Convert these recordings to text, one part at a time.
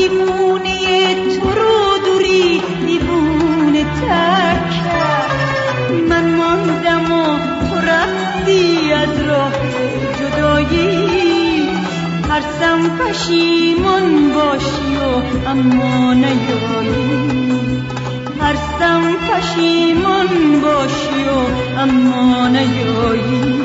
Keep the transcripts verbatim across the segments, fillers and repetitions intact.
دیوونه تو رو دوری دیوونه تر کرد. من ماندم و تو رفتی از راه جدایی، ترسم پشیمان باشی و اما نیایی، ترسم پشیمان باشی و اما نیایی.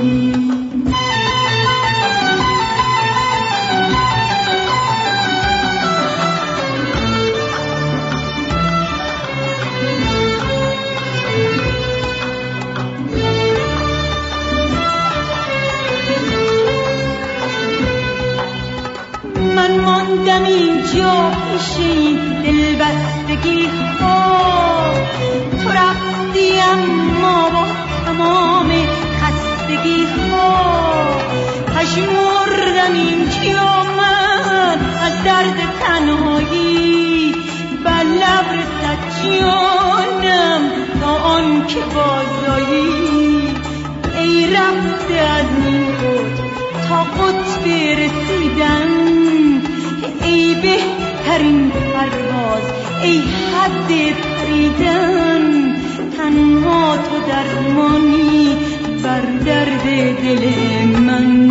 من ماندم اینجا پیش این دلبستگی ها، تو رفتی اما با تمام خستگی ها. پژمردم اینجا من از درد تنهایی، بر لب رسد جانم تا آن که بازایی. ای رفته از این قطب تا قطب رسیدن، ای بهترین پرواز ای حد پریدن. تنها تو درمانی بر درد دل من.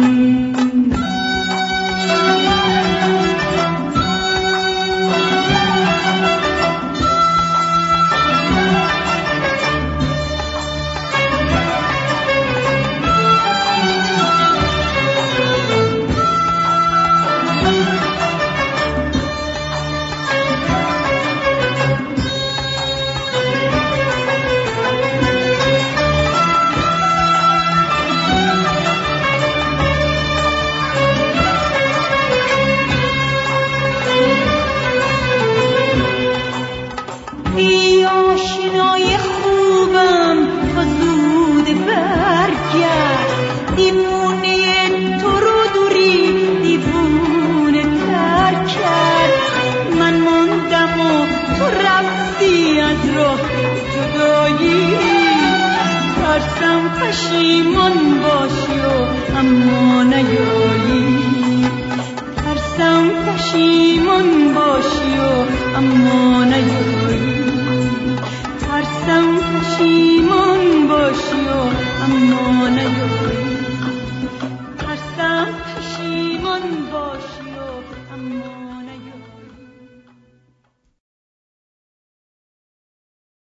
ای آشنای خوبم تو زود برگرد، دیوونه تو رو دوری دیوونه تر کرد. من ماندم و تو رفتی از راه جدایی، ترسم پشیمان باشی و اما نیایی، ترسم پشیمان باشی و